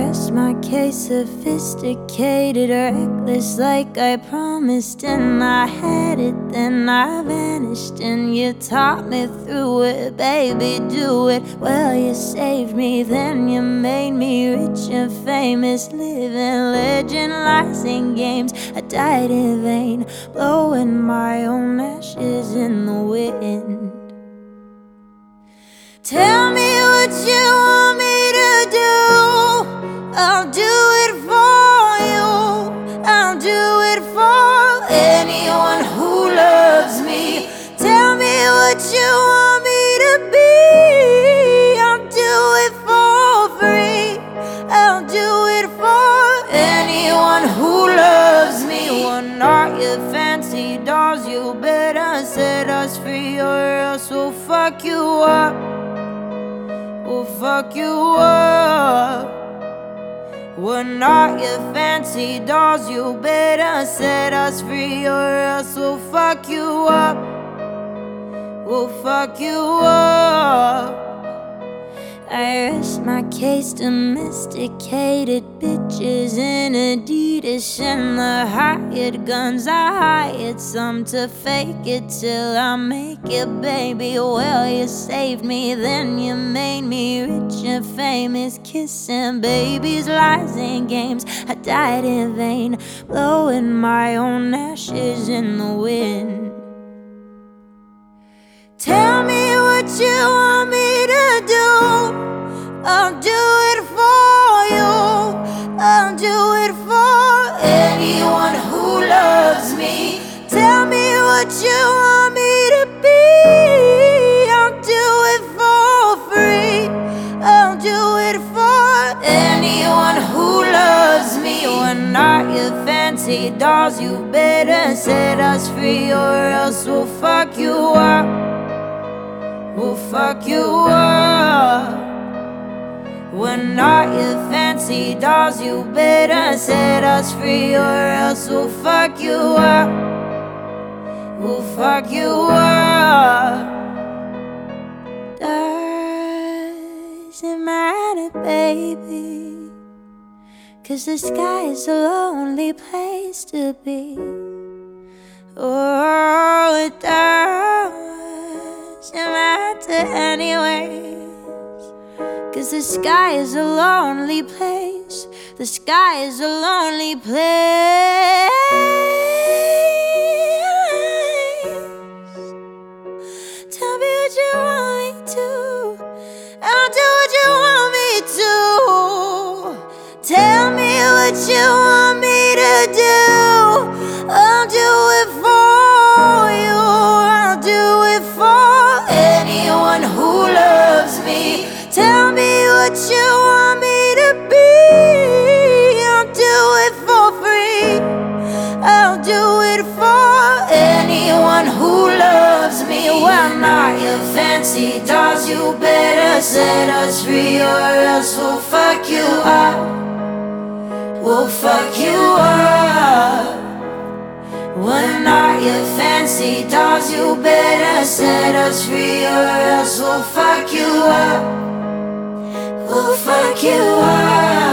rest my case, sophisticated, reckless like I promised. And I had it, then I vanished, and you taught me through it. Baby, do it. Well, you saved me, then you made me rich and famous. Living legend, lies and games. I died in vain, blowing my own ashes in the wind. Tell me what you want me to do, I'll do it for you. I'll do it for anyone who loves me. Tell me what you want me to be, I'll do it for free. I'll do it for anyone who loves me. What are your fancy dolls? You better set us free, or else we'll fuck you up. We'll fuck you up. We're not your fancy dolls. You better set us free, or else we'll fuck you up. We'll fuck you up. I rest my case, domesticated bitches in Adidas and the hired guns. I hired some to fake it till I make it, baby. Well, you saved me, then you made me rich and famous. Kissing babies, lies and games. I died in vain, blowing my own ashes in the wind. Tell me what you want me to do, I'll do it for you. I'll do it for anyone who loves me. Tell me what you want me to be, I'll do it for free. I'll do it for anyone who loves me. We're not your fancy dolls. You better set us free, or else we'll fuck you up. We'll fuck you up. We're not your fancy dolls. You better set us free, or else we'll fuck you up. We'll fuck you up. Doesn't matter, baby, 'cause the sky is a lonely place to be. Oh, it doesn't matter anyways, 'cause the sky is a lonely place. The sky is a lonely place. Tell me what you want me to, I'll do what you want me to. Tell me what you want me to do, I'll do it for you. I'll do it for anyone who loves me. Tell me what you want me to be, I'll do it for free. I'll do it for anyone who loves me. We're not your fancy dolls. You better set us free, or else we'll fuck you up. We'll fuck you up. We're not your fancy dolls. You better set us free, or else we'll fuck you up. We'll fuck you up.